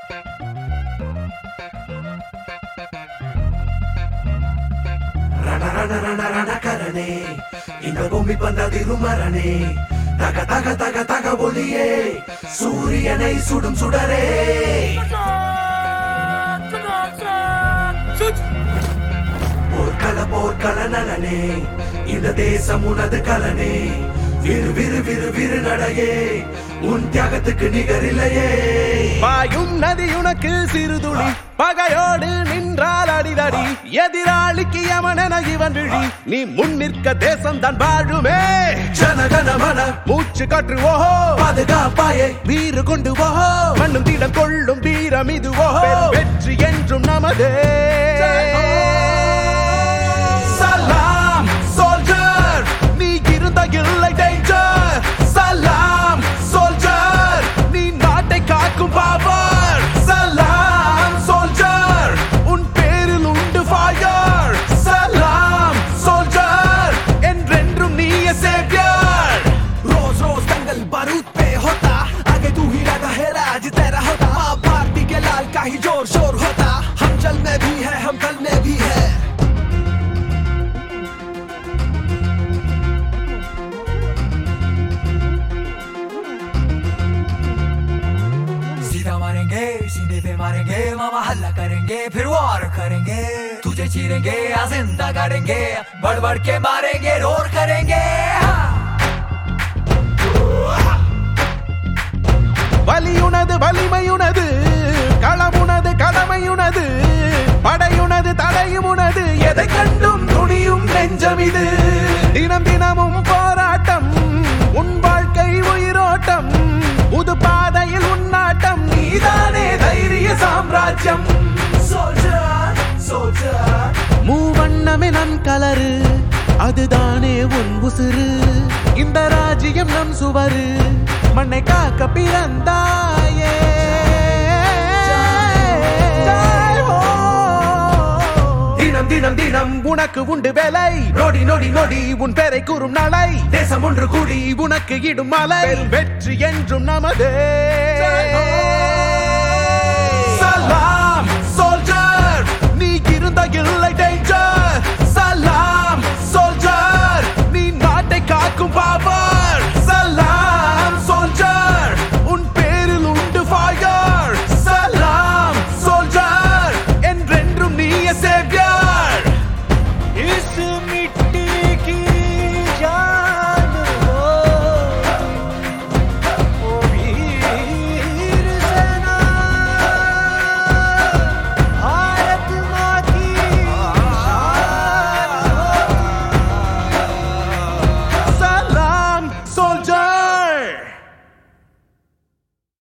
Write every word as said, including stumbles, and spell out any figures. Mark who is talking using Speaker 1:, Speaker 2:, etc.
Speaker 1: ரன ரன ரன ரன கரணே இந்த பூமி பந்ததிரு மரணே தக தக தக தக ஒளியே சூரியனை சுடும் சுடரே போர்க்கள போர்க்கள நலனே இந்த தேசம் உனது கலனே விரு விரு விரு விரு நடையே உன் தியாகத்துக்கு நிகரில்லையே
Speaker 2: பாயும் நதி உனக்கு சிறுதுளி பகையோடு நின்றால் அடிதடி எதிராளிக்கு யமனென இவன் விழி நீ முன் நிற்க தேசம் தான் வாழுமே
Speaker 1: ஜனகணமன
Speaker 2: மூச்சு காற்று ஓஹோ
Speaker 1: பாதுகாப்பாயே
Speaker 2: வீறு கொண்டு ஓஹோ மண்ணும் தீடம் கொள்ளும் வீரம் இது ஓஹோ வெற்றி என்றும் நமதே
Speaker 1: சலாம் சோல்ஜர்
Speaker 2: நீ இருந்த இல்லை டேஞ்சர்
Speaker 1: சலாம் சோல்ஜர்
Speaker 2: நீ நாட்டை காக்கும் பாவர்
Speaker 1: சலாம் சோல்ஜர்
Speaker 2: உன் பேரில் உண்டு ஃபயர்
Speaker 1: சலாம் சோல்ஜர்
Speaker 2: என்றென்றும் நீயே சேவியர்
Speaker 1: रोज रोज दंगल बारूद पे होता आगे तू ही लगा है राज तेरा होता माँ भारती के लाल का ही जोर शोर होता हम जल में भी है हम कल में भी है सीधा मारेंगे सीने पे मारेंगे मामा हल्ला करेंगे फिर वार करेंगे तुझे चीरेंगे या जिंदा करेंगे बढ़ बढ़ के मारेंगे रोर करेंगे
Speaker 2: வலியுனது வலிமையுனது களமுனது கடமையுனது படையுனது தடையுமுனது எதை கண்டும் துணியும் நெஞ்சம் இது தினம் தினமும் போராட்டம் உன் வாழ்க்கை உயிரோட்டம் புது பாதையில் உன்னாட்டம் நீதானே தைரிய சாம்ராஜ்யம்
Speaker 1: சோல்ஜர் சோல்ஜர்
Speaker 2: மூவண்ணமே நம் கலரு அதுதானே உன் உசுறு இந்த ராஜ்யம் நம் சுவரு மண்ணை காக்க பிறந்தாயே தினம் தினம் தினம் உனக்கு உண்டு வேலை நொடி நொடி நொடி உன் பேரை கூறும் நாளை தேசம் ஒன்று கூடி உனக்கு இடும் மலை வெற்றி என்றும் நமதே
Speaker 1: சலாம் சோல்ஜர்
Speaker 2: நீ இருந்த இல்லை டேஞ்சர்
Speaker 1: சலாம் சோல்ஜர்
Speaker 2: நீ நாட்டை காக்கும் பாவா